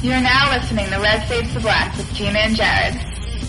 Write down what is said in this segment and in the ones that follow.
You're now listening to Red Fades to Black with Gina and Jared.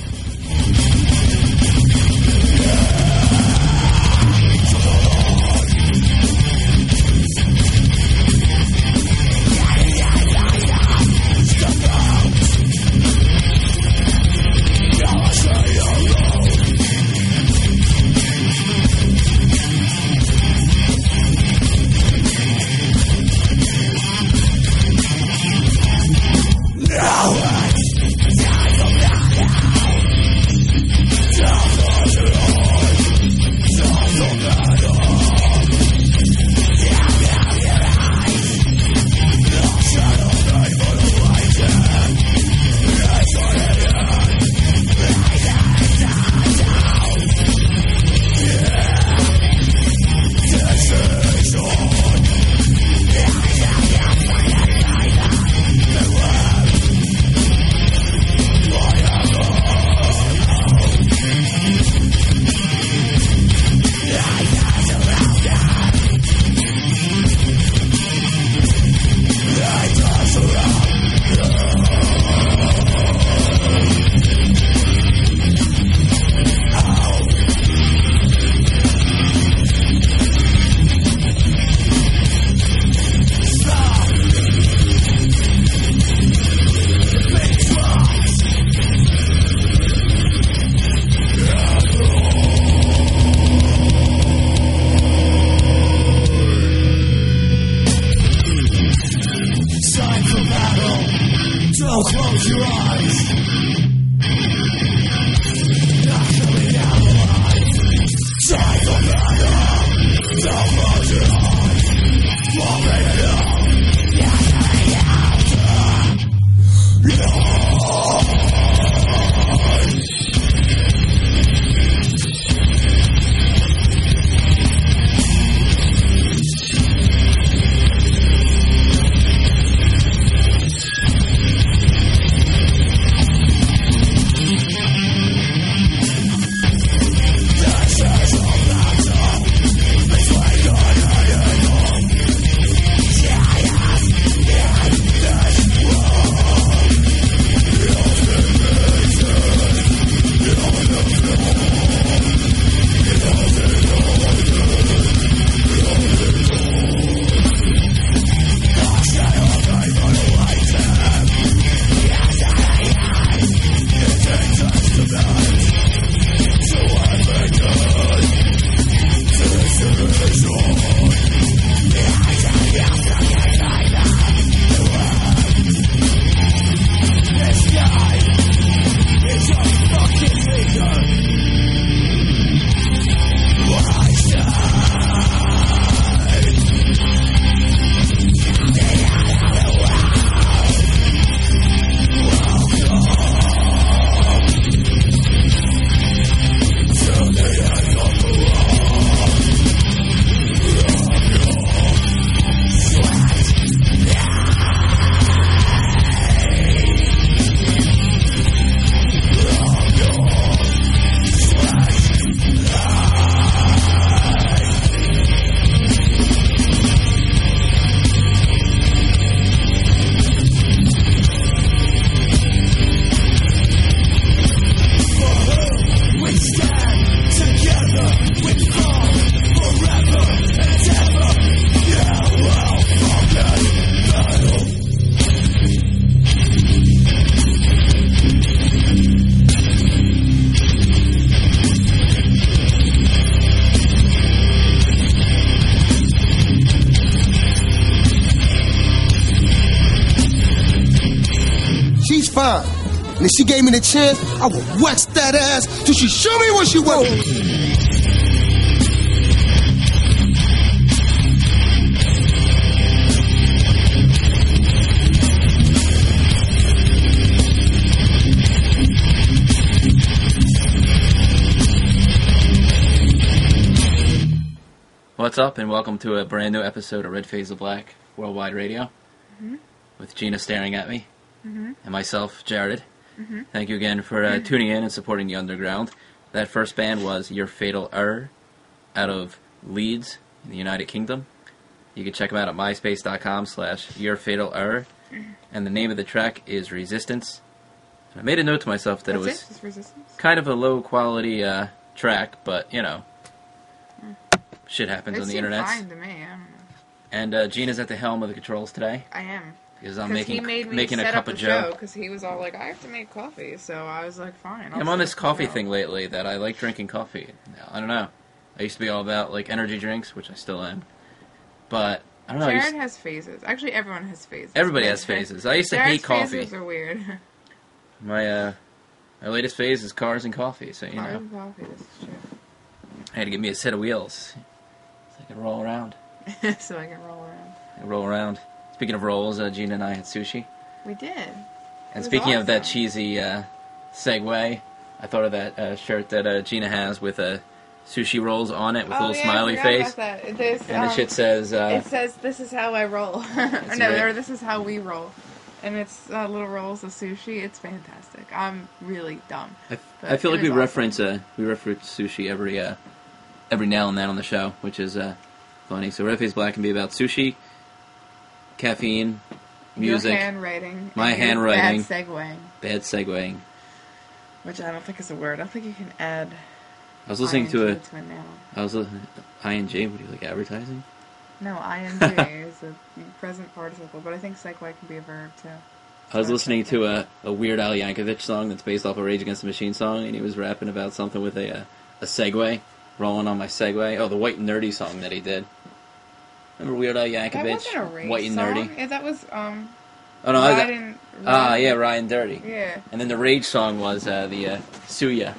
And if she gave me the chance, I would wax that ass till she show me what she wants. What's up, and welcome to a brand new episode of Red Fades to Black Worldwide Radio, with Gina staring at me, and myself, Jared. Thank you again for tuning in and supporting the underground. That first band was Your Fatal Error, out of Leeds in the United Kingdom. You can check them out at myspace.com/yourfatalerror. and the name of the track is Resistance. And I made a note to myself that it was Just Resistance? kind of a low-quality track, but, you know, shit happens on the internet. It seemed fine to me, I don't know. And Gina's at the helm of the controls today, I am. because I'm Because he made me making a set cup up the of show, Joe. because he was all like, I have to make coffee, so I was like, fine. I'm on this coffee thing lately that I like drinking coffee. I don't know. I used to be all about, like, energy drinks, which I still am. But, I don't know. Jared has phases. Actually, everyone has phases. Everybody has phases. I used to Jared's hate coffee. phases are weird. My latest phase is cars and coffee, so, you Cars know. and coffee, this is true. I had to get me a set of wheels so I could roll around. So I can roll around. Roll around. Speaking of rolls, Gina and I had sushi. We did. And was speaking of that awesome. cheesy segue, I thought of that shirt that Gina has with sushi rolls on it with a little smiley I face. forgot about that. There's, And the shit says... it says, this is how I roll. great. Or this is how we roll. And it's little rolls of sushi. It's fantastic. I'm really dumb. I feel like it we is reference sushi every now and then on the show, which is funny. So Red Face Black can be about sushi, caffeine, music, Your handwriting. my and your handwriting. Bad segueing. bad segueing. Which I don't think is a word. I don't think you can add I was listening ing to a a noun. ING. What do you like, advertising? No, ing is a present participle, but I think segue can be a verb too. I was So listening that's to a Weird Al Yankovic song that's based off a Rage Against the Machine song, and he was rapping about something with a Segway, rolling on my Segway. Oh, the White and Nerdy song that he did. Remember Weird Al That Yankovic? wasn't a race White and song. Nerdy. Yeah, that was Oh no, Ryan. yeah, Ryan Dirty. Yeah. And then the Rage song was the Suya.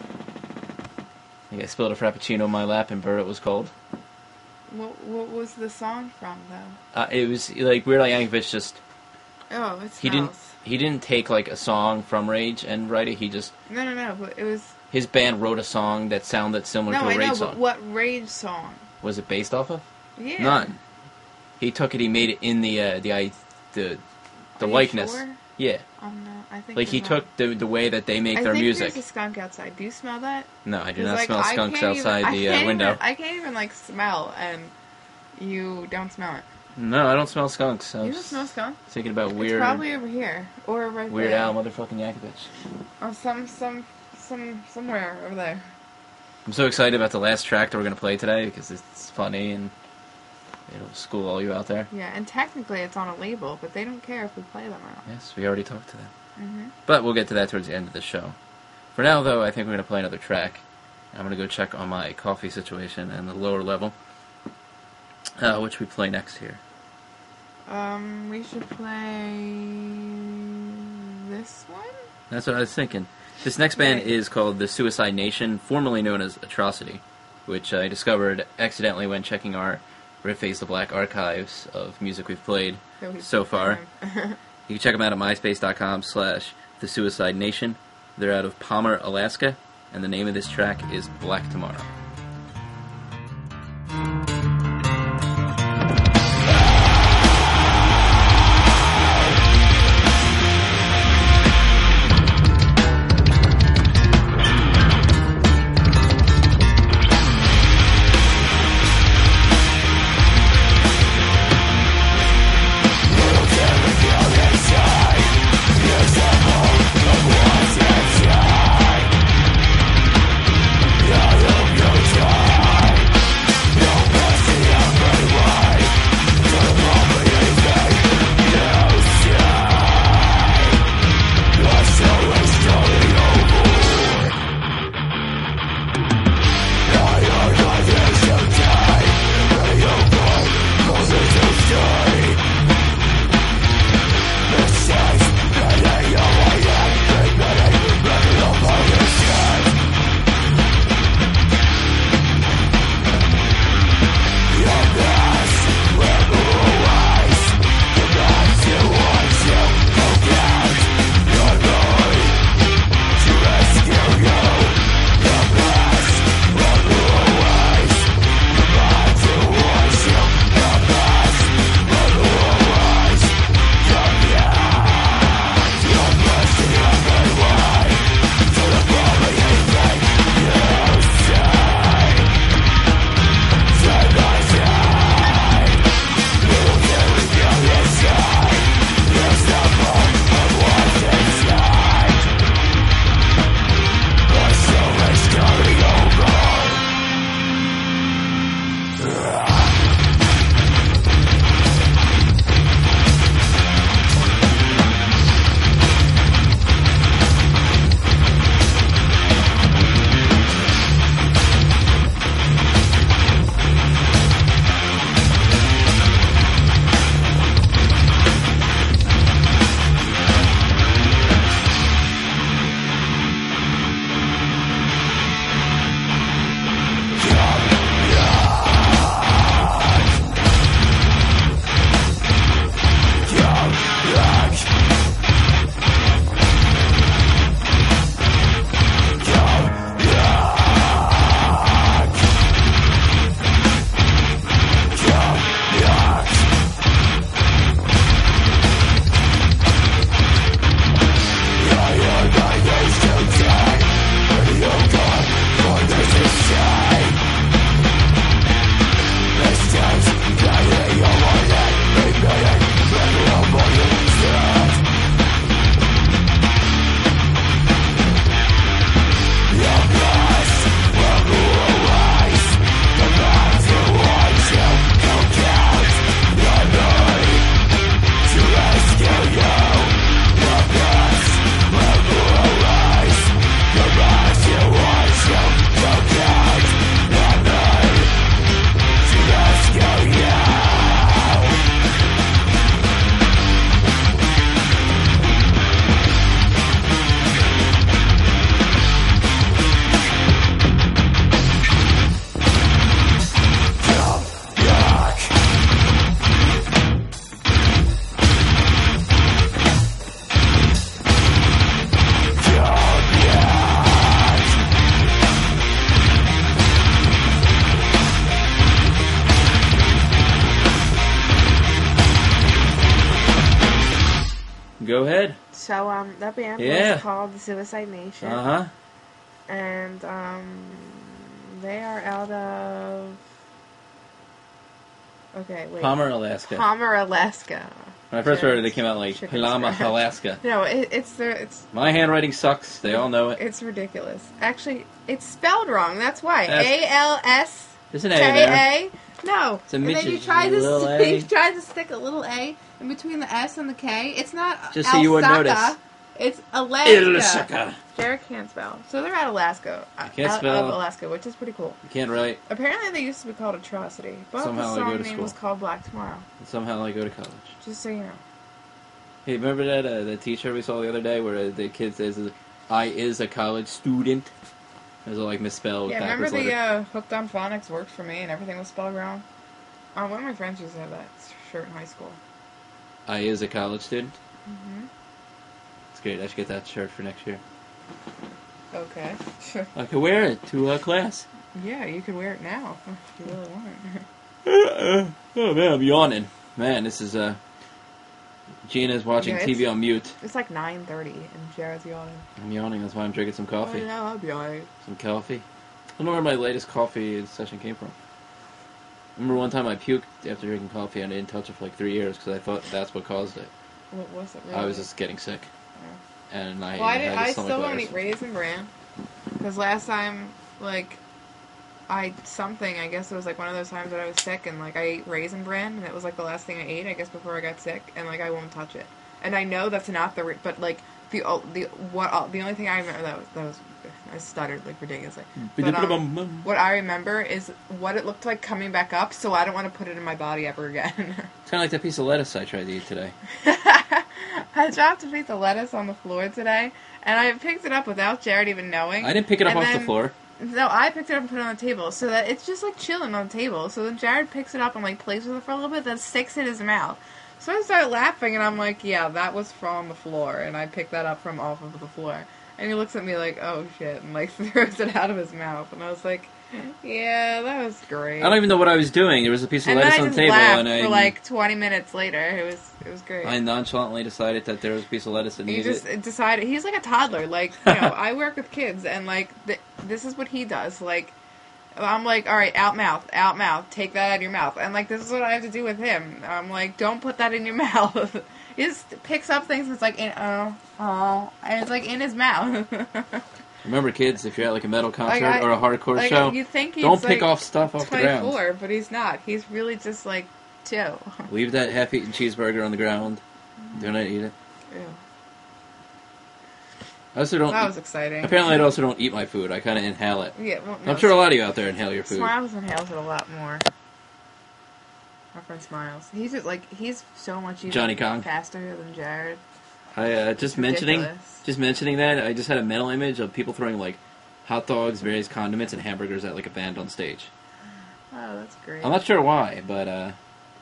I think I spilled a Frappuccino in my lap, and Bert it was cold. What was the song from though? It was like Weird Al Yankovic just Oh, it's he didn't take like a song from Rage and write it. He just No, but it was. his band wrote a song that sounded similar No, to a I Rage know, song. but what Rage song? Was it based off of? Yeah. None. He took it. He made it in the Are you likeness. sure? Yeah, No, I think like he you're took the way that they make I their think music. There's a skunk outside. Do you smell that? No, I do 'Cause, not like, smell I skunks can't outside even- the I can't window. I can't even like smell, and you don't smell it. No, I don't smell skunks. I You was don't smell skunk? thinking about It's Weird probably over here or right Weird there. Al motherfucking Yankovic. Or somewhere over there. I'm so excited about the last track that we're gonna play today because it's funny and it'll school all you out there. Yeah, and technically it's on a label, but they don't care if we play them or not. Yes, we already talked to them. Mm-hmm. But we'll get to that towards the end of the show. For now, though, I think we're going to play another track. I'm going to go check on my coffee situation and the lower level, which we play next here. We should play this one? That's what I was thinking. This next band Right. is called The Suicide Nation, formerly known as Atrocity, which I discovered accidentally when checking our Red Face the Black archives of music we've played so far. You can check them out at myspace.com/The Suicide Nation. They're out of Palmer, Alaska, and the name of this track is Black Tomorrow. Yo Go ahead. So, that band Yeah. was called the Suicide Nation. Uh-huh. And, they are out of... Okay, wait. Palmer, Alaska. Palmer, Alaska. When I first Sure. heard it, they came out like Chicken Palama, scratch. Alaska. No, it's My handwriting sucks. They all know it. It's ridiculous. Actually, it's spelled wrong. That's why. That's- A-L-S... There's an A there. K-A? No. It's a And then midget, you try to little A. you try to stick a little A in between the S and the K. It's not Just so you wouldn't Alsaka, notice. It's Alaska. Alaska. Jared can't spell. So they're at Alaska. can't out spell. of Alaska, which is pretty cool. You can't write. Apparently they used to be called Atrocity. But Somehow the they go song to name school. was called Black Tomorrow. And somehow I go to college. Just so you know. Hey, remember that T-shirt we saw the other day where the kid says, "I is a college student." It was all like misspelled. Yeah, remember backwards the letter. Hooked on Phonics worked for me and everything was spelled wrong? One of my friends used to have that shirt in high school. I is a college student. Mm-hmm. It's great. I should get that shirt for next year. Okay. I could wear it to class. Yeah, you could wear it now if you really want. Oh man, I'm yawning. Man, this is Gina's watching Yeah, TV on mute. It's like 9:30 and Jared's yawning. I'm yawning. That's why I'm drinking some coffee. Oh, yeah, I'll be alright. Some coffee. I don't know where my latest coffee session came from. I remember one time I puked after drinking coffee and I didn't touch it for like 3 years because I thought that's what caused it. What was it really? I was just getting sick. And I Well, I had a still stomach don't virus. eat Raisin Bran. Because last time, like, I guess it was like one of those times that I was sick and like I ate Raisin Bran and it was like the last thing I ate, I guess, before I got sick, and like I won't touch it. And I know that's not but like the only thing I remember that was I stuttered like ridiculously. But, what I remember is what it looked like coming back up, so I don't want to put it in my body ever again. It's kind of like that piece of lettuce I tried to eat today. I dropped a piece of lettuce on the floor today, and I picked it up without Jared even knowing. I didn't pick it up And off the then- floor. No, I picked it up and put it on the table, so that it's just like chilling on the table. So then Jared picks it up and like plays with it for a little bit, then sticks it in his mouth. So I started laughing, and I'm like, yeah, that was from the floor, and I picked that up from off of the floor. And he looks at me like, oh shit, and like throws it out of his mouth. And I was like, yeah, that was great. I don't even know what I was doing. There was a piece of And then lettuce I on the just table, laughed and I for like 20 minutes later. It was great. I nonchalantly decided that there was a piece of lettuce and He ate just it. decided, he's like a toddler, like, you know, I work with kids, and like, this is what he does, like, I'm like, alright, out mouth, take that out of your mouth, and like, this is what I have to do with him. I'm like, don't put that in your mouth. He just picks up things and it's like, and it's like in his mouth. Remember, kids, if you're at like a metal concert Like, or a hardcore like, show, you think he's don't pick like off stuff off the ground. 24, but he's not. He's really just like 2. Leave that half-eaten cheeseburger on the ground. Do not eat it. Ew. I also don't. That was exciting. Apparently, I also don't eat my food. I kind of inhale it. Yeah, well, no, I'm sure a lot of you out there inhale your food. Smiles inhales it a lot more. My friend Smiles. He's just like, he's so much even Johnny Kong. faster than Jared. I just mentioning Ridiculous. that, I just had a mental image of people throwing like hot dogs, various condiments, and hamburgers at like a band on stage. Oh, that's great. I'm not sure why, but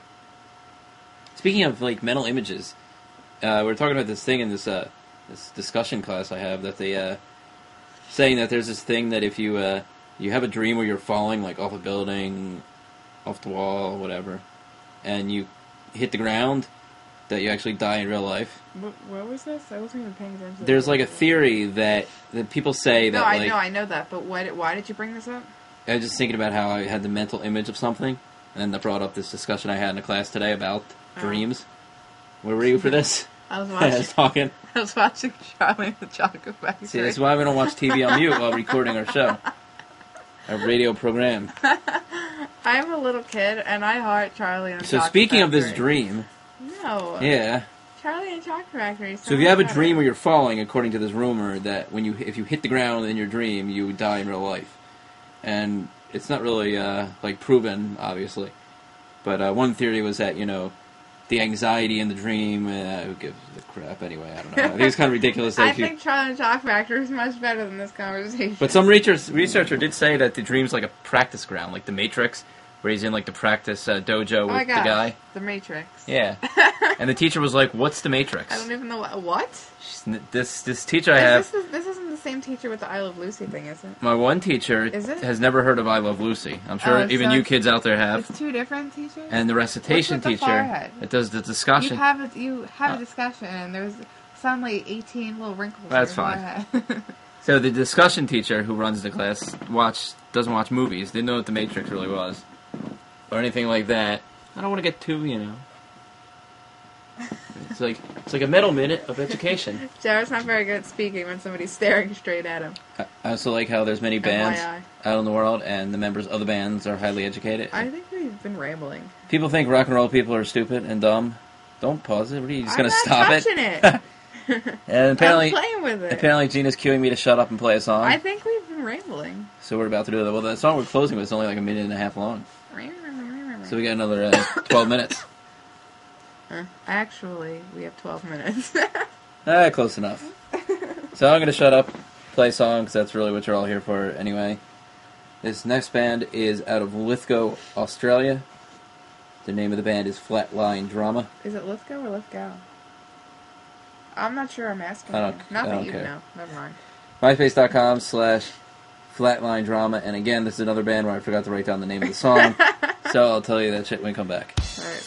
speaking of like mental images, we're talking about this thing in this discussion class I have that they saying that there's this thing that if you you have a dream where you're falling like off a building, off the wall, whatever, and you hit the ground, that you actually die in real life. What was this? I wasn't even paying attention. There's like a theory that people say that like... No, I know that, but why did you bring this up? I was just thinking about how I had the mental image of something, and that brought up this discussion I had in a class today about dreams. Where were you for this? I was I watching. was talking. I was watching Charlie and the Chocolate Factory. See, that's why we don't watch TV on mute while recording our show. Our radio program. I'm a little kid, and I heart Charlie and the So Chocolate speaking of Factory. this dream... No. Yeah. Charlie and the Chocolate Factory. So if you have a dream where you're falling, according to this rumor, that if you hit the ground in your dream, you die in real life. And it's not really, like, proven, obviously. But one theory was that, you know, the anxiety in the dream, who gives a crap anyway, I don't know. I think it's kind of ridiculous. That I think Charlie and the Chocolate Factory is much better than this conversation. But some researcher did say that the dream's like a practice ground, like the Matrix, where he's in like the practice dojo with the guy. The Matrix. Yeah. And the teacher was like, "What's the Matrix?" I don't even know what? This teacher I have. This isn't the same teacher with the I Love Lucy thing, is it? My one teacher Is it? has never heard of I Love Lucy. I'm sure even so you kids out there have. It's two different teachers? And the recitation What's with the teacher forehead? that does the discussion. You have a discussion, and Suddenly 18 little wrinkles. That's in my fine. head. So the discussion teacher who runs the class doesn't watch movies. Didn't know what The Matrix really was, or anything like that. I don't want to get too, It's like a middle minute of education. Jared's not very good at speaking when somebody's staring straight at him. I also like how there's many bands FYI. out in the world, and the members of the bands are highly educated. I think we've been rambling. People think rock and roll people are stupid and dumb. Don't pause it. What are you just I'm gonna not stop touching it? And apparently, I'm playing with it. apparently Gina's cueing me to shut up and play a song. I think we've been rambling. So we're about to do that. Well, the song we're closing with is only like a minute and a half long. So we got another 12 minutes. Actually, we have 12 minutes. Close enough. So I'm going to shut up, play a song, because that's really what you're all here for anyway. This next band is out of Lithgow, Australia. The name of the band is Flatline Drama. Is it Lithgow or Lithgow? I'm not sure I'm asking. I you. Not don't that you care. know. Never mind. MySpace.com/Flatline Drama. And again, this is another band where I forgot to write down the name of the song. So I'll tell you that shit when we come back. Alright.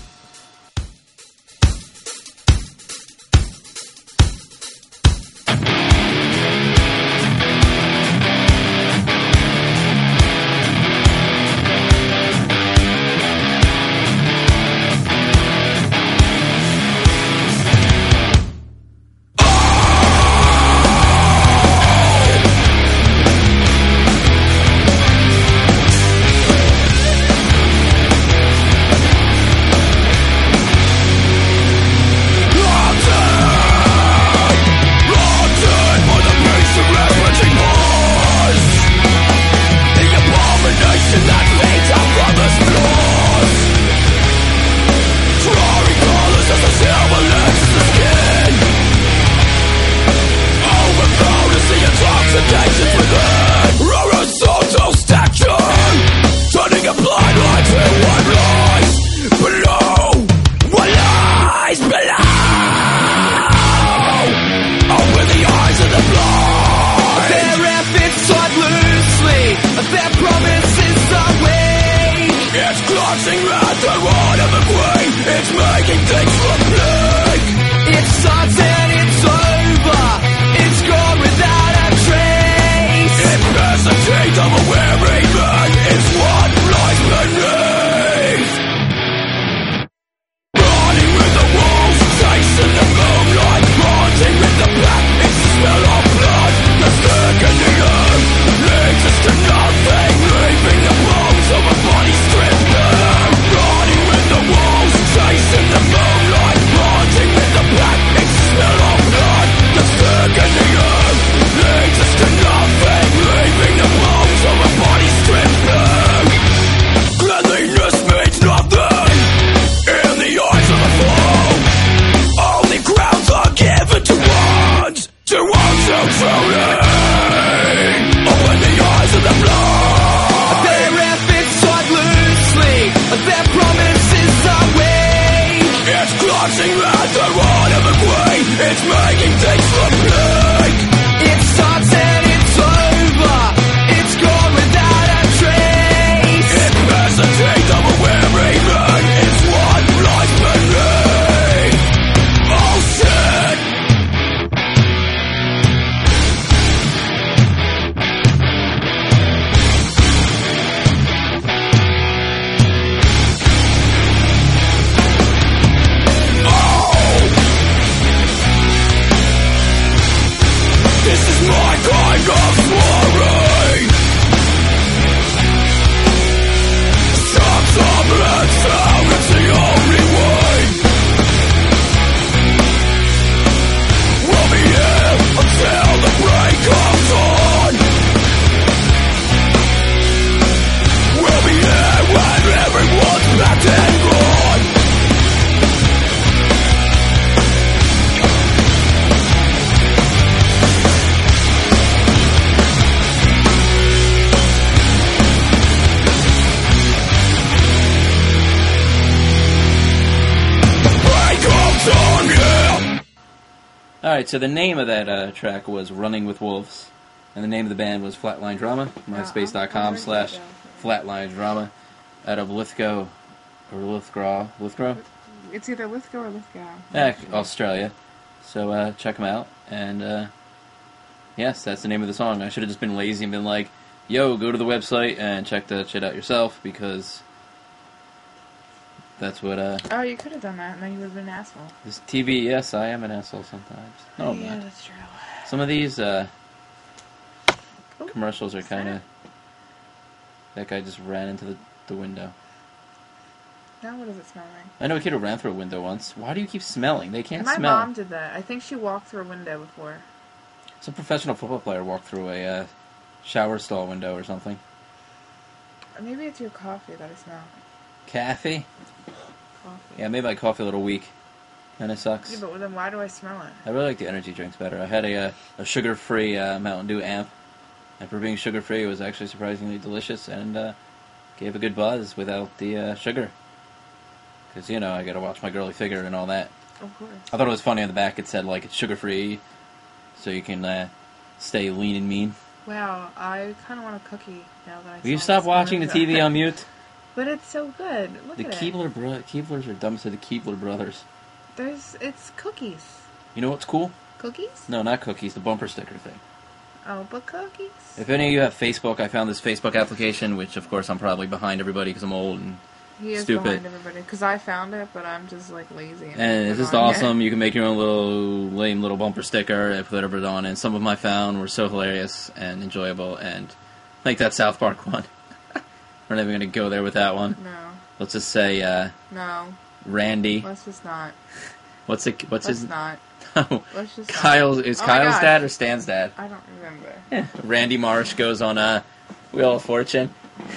Alright, so the name of that track was Running with Wolves, and the name of the band was Flatline Drama, MySpace.com/Flatline Drama, out of Lithgow, or Lithgow? It's either Lithgow or Lithgow. Australia. So check them out. And yes, that's the name of the song. I should have just been lazy and been like, yo, go to the website and check that shit out yourself, because that's what... Oh, you could have done that, and then you would have been an asshole. This TV, yes, I am an asshole sometimes. No, I'm yeah, not. that's true. Some of these commercials are kind of... That guy just ran into the window. Now what does it smell like? I know a kid who ran through a window once. Why do you keep smelling? They can't My smell. mom did that. I think she walked through a window before. Some professional football player walked through a shower stall window or something. Or maybe it's your coffee that I smell. Coffee? Coffee. Yeah, maybe my coffee a little weak. And it sucks. Yeah, but then why do I smell it? I really like the energy drinks better. I had a sugar-free Mountain Dew Amp. And for being sugar-free, it was actually surprisingly delicious and gave a good buzz without the sugar. Because, you know, I gotta watch my girly figure and all that. Of course. I thought it was funny on the back. It said, like, it's sugar-free, so you can stay lean and mean. Wow, I kind of want a cookie now that I Will you saw stop this watching the commercial. TV on mute? But it's so good. Look The at it. Keeblers are dumb to the Keebler brothers. It's cookies. You know what's cool? Cookies? No, not cookies, the bumper sticker thing. Oh, but cookies. If any of you have Facebook, I found this Facebook application, which of course I'm probably behind everybody because I'm old and He is stupid. behind everybody because I found it, but I'm just like lazy. And it's just awesome. You can make your own little lame little bumper sticker and put whatever on it. And some of them I found were so hilarious and enjoyable, and like that South Park one. We're not even going to go there with that one. No. Let's just say No. Randy. Let's just not. What's Let's his? not. Oh, Let's just Kyle's is Oh my Kyle's gosh. dad or Stan's dad? not. I don't remember. Randy Marsh goes on Wheel of Fortune,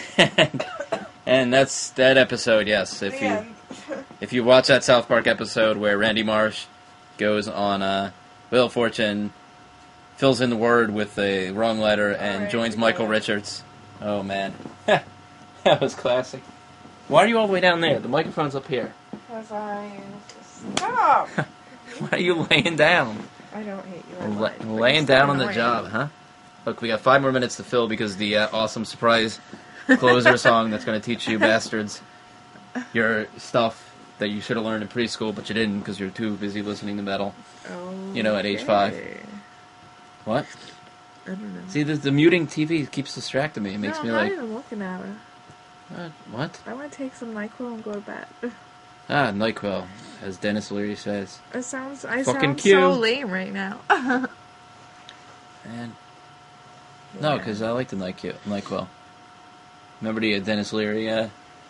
and that's that episode. Yes, if you watch that South Park episode where Randy Marsh goes on Wheel of Fortune, fills in the word with the wrong letter, and Alright, joins we Michael got it. Richards. Oh man, that was classic. Why are you all the way down there? The microphone's up here. Because stop. Why are you laying down? I don't hate you. I lied, but Laying you're down so on the annoying. job, huh? Look, we got 5 more minutes to fill because the awesome surprise closer song that's going to teach you bastards your stuff that you should have learned in preschool, but you didn't because you're too busy listening to metal. Oh. You know, at age 5. What? I don't know. See, the muting TV keeps distracting me. It makes no, me I'm like, not even looking at it. what? I want to take some NyQuil and go to bed. Ah, NyQuil, as Dennis Leary says. I Fucking sound cute. so lame right now. And no, because I like the NyQuil. Remember the Dennis Leary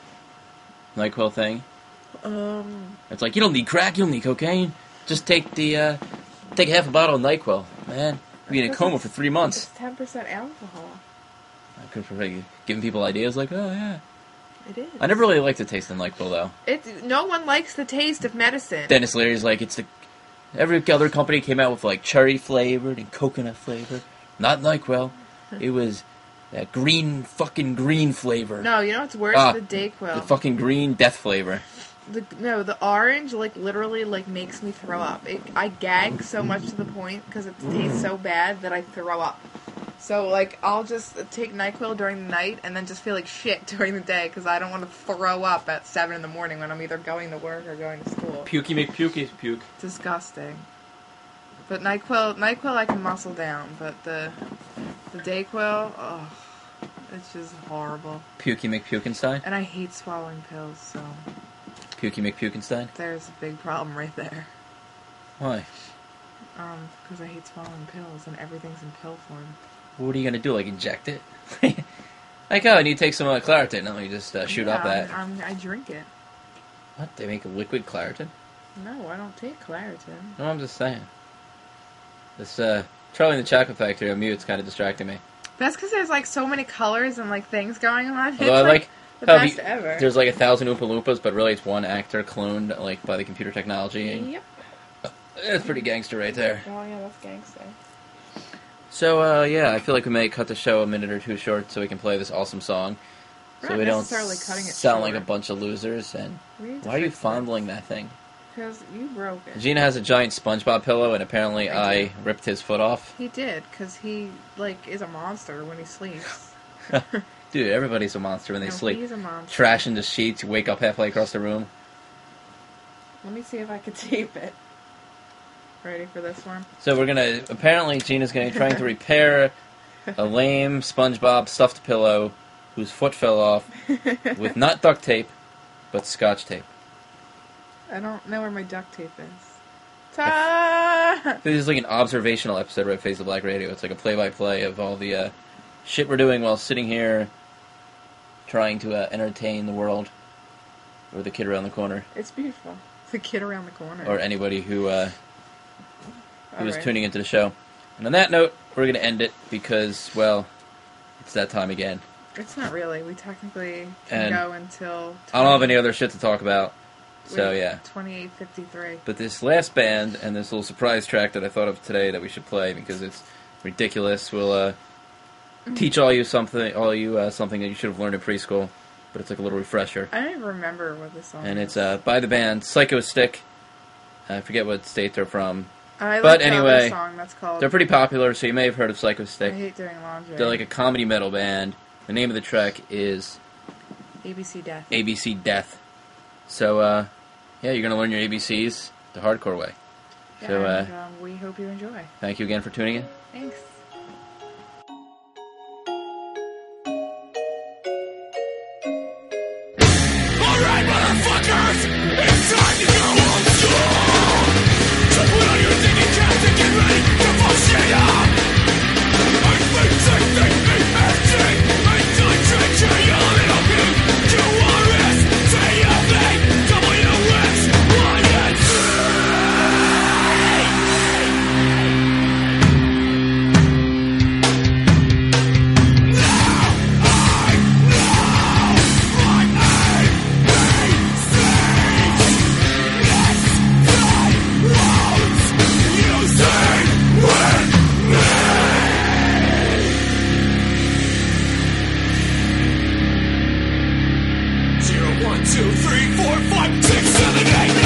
NyQuil thing? It's like, you don't need crack, you don't need cocaine. Just take half a bottle of NyQuil. Man, you'll be in a Because coma it's- for 3 months. It's 10% alcohol. I could for giving people ideas like, oh yeah. It is. I never really liked the taste of NyQuil though. No one likes the taste of medicine. Dennis Leary's like, every other company came out with like cherry flavored and coconut flavored. Not NyQuil. It was that fucking green flavor. No, you know what's worse? Ah, The Dayquil. The fucking green death flavor. The orange literally makes me throw up. I gag so much to the point because it tastes so bad that I throw up. So I'll just take NyQuil during the night and then just feel like shit during the day because I don't want to throw up at 7 in the morning when I'm either going to work or going to school. Pukey McPukey's puke. Disgusting. But NyQuil I can muscle down, but the Dayquil, oh, it's just horrible. Pukey McPukenstein? And I hate swallowing pills, so Pukey McPukenstein? there's a big problem right there. Why? Because I hate swallowing pills and everything's in pill form. What are you gonna do? Like inject it? Like, oh, and you take some Claritin, and you just shoot up that. I drink it. What? They make a liquid Claritin? No, I don't take Claritin. No, I'm just saying. This Charlie and the Chocolate Factory on mute's kind of distracting me. That's because there's so many colors and things going on. Although I like the how best ever. there's 1,000 Oompa Loompas, but really it's one actor cloned by the computer technology. And Yep. it's pretty gangster right there. Oh yeah, that's gangster. So yeah, I feel like we may cut the show a minute or two short so we can play this awesome song. We're So not we don't necessarily cutting it sound short. like a bunch of losers. And We need to why are you fix this. fondling that thing? Because you broke it. Gina has a giant SpongeBob pillow, and apparently I I do. ripped his foot off. He did, because he is a monster when he sleeps. Dude, everybody's a monster when they No, sleep. he's a monster. Trash in the sheets, you wake up halfway across the room. Let me see if I can tape it. Ready for this one? So we're gonna, apparently Gina's trying to repair a lame SpongeBob stuffed pillow whose foot fell off with not duct tape, but Scotch tape. I don't know where my duct tape is. Ta! This is like an observational episode of Red Face of Black Radio. It's like a play-by-play of all the shit we're doing while sitting here trying to entertain the world, or the kid around the corner, It's beautiful. The kid around the corner. or anybody who is Alright. tuning into the show. And on that note, we're going to end it because, well, it's that time again. It's not really. We technically can And go until... I don't have any other shit to talk about, so wait, yeah. 28:53. But this last band and this little surprise track that I thought of today that we should play because it's ridiculous will teach all you something that you should have learned in preschool, but it's like a little refresher. I don't even remember what this song And is. it's by the band Psycho Stick. I forget what state they're from. I but like the anyway, other song that's called... They're pretty popular, so you may have heard of Psycho I Stick. hate doing laundry. They're like a comedy metal band. The name of the track is ABC Death. ABC Death. So, yeah, you're going to learn your ABCs the hardcore way. Yeah, So, and, we hope you enjoy. thank you again for tuning in. Thanks. Alright, motherfuckers! It's time to go on tour! So put on your thinking caps and get ready to fuck shit up! I think they acting! I don't drink your little QRS! WS! One, two, three, four, five, six, seven, eight.